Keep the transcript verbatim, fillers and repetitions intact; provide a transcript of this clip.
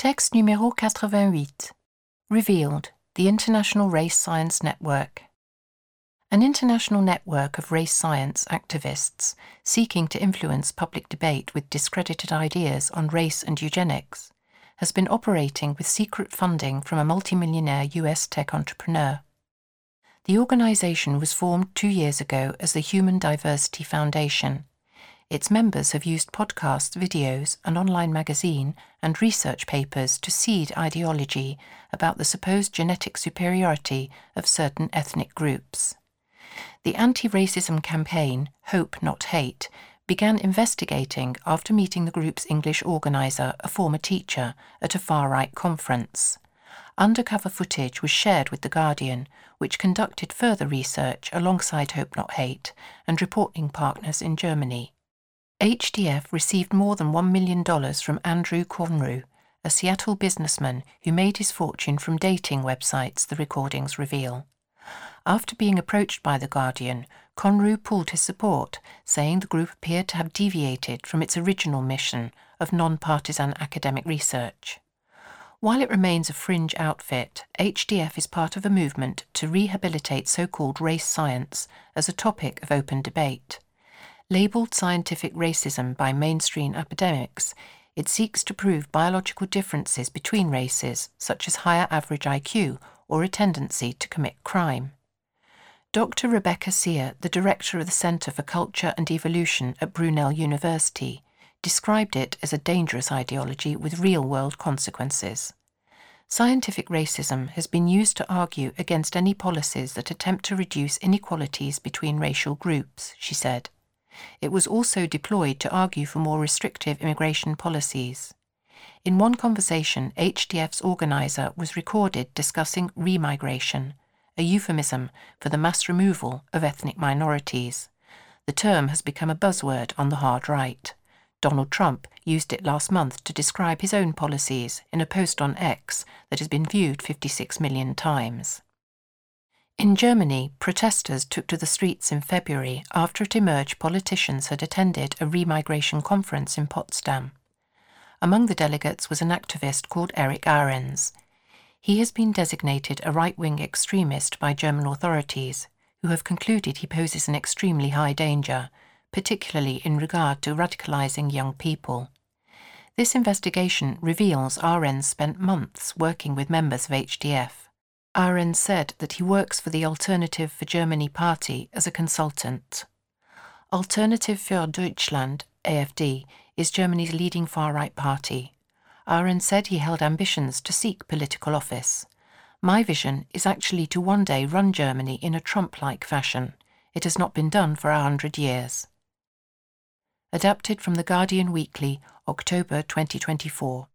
Texte numéro quatre-vingt-huit. Revealed, the International Race Science Network. An international network of race science activists seeking to influence public debate with discredited ideas on race and eugenics has been operating with secret funding from a multimillionaire U S tech entrepreneur. The organization was formed two years ago as the Human Diversity Foundation. Its members have used podcasts, videos, an online magazine, and research papers to seed ideology about the supposed genetic superiority of certain ethnic groups. The anti-racism campaign, Hope Not Hate, began investigating after meeting the group's English organizer, a former teacher, at a far-right conference. Undercover footage was shared with The Guardian, which conducted further research alongside Hope Not Hate and reporting partners in Germany. H D F received more than one million dollars from Andrew Conroe, a Seattle businessman who made his fortune from dating websites, the recordings reveal. After being approached by The Guardian, Conroe pulled his support, saying the group appeared to have deviated from its original mission of non-partisan academic research. While it remains a fringe outfit, H D F is part of a movement to rehabilitate so-called race science as a topic of open debate. Labelled scientific racism by mainstream academics, it seeks to prove biological differences between races, such as higher average I Q or a tendency to commit crime. Doctor Rebecca Sear, the director of the Center for Culture and Evolution at Brunel University, described it as a dangerous ideology with real-world consequences. Scientific racism has been used to argue against any policies that attempt to reduce inequalities between racial groups, she said. It was also deployed to argue for more restrictive immigration policies. In one conversation, H D F's organizer was recorded discussing remigration, a euphemism for the mass removal of ethnic minorities. The term has become a buzzword on the hard right. Donald Trump used it last month to describe his own policies in a post on X that has been viewed fifty-six million times. In Germany, protesters took to the streets in February after it emerged politicians had attended a remigration conference in Potsdam. Among the delegates was an activist called Eric Ahrens. He has been designated a right-wing extremist by German authorities, who have concluded he poses an extremely high danger, particularly in regard to radicalizing young people. This investigation reveals Ahrens spent months working with members of H D F. Ahrens said that he works for the Alternative for Germany party as a consultant. Alternative für Deutschland, A F D, is Germany's leading far-right party. Ahrens said he held ambitions to seek political office. My vision is actually to one day run Germany in a Trump-like fashion. It has not been done for a hundred years. Adapted from The Guardian Weekly, October twenty twenty-four.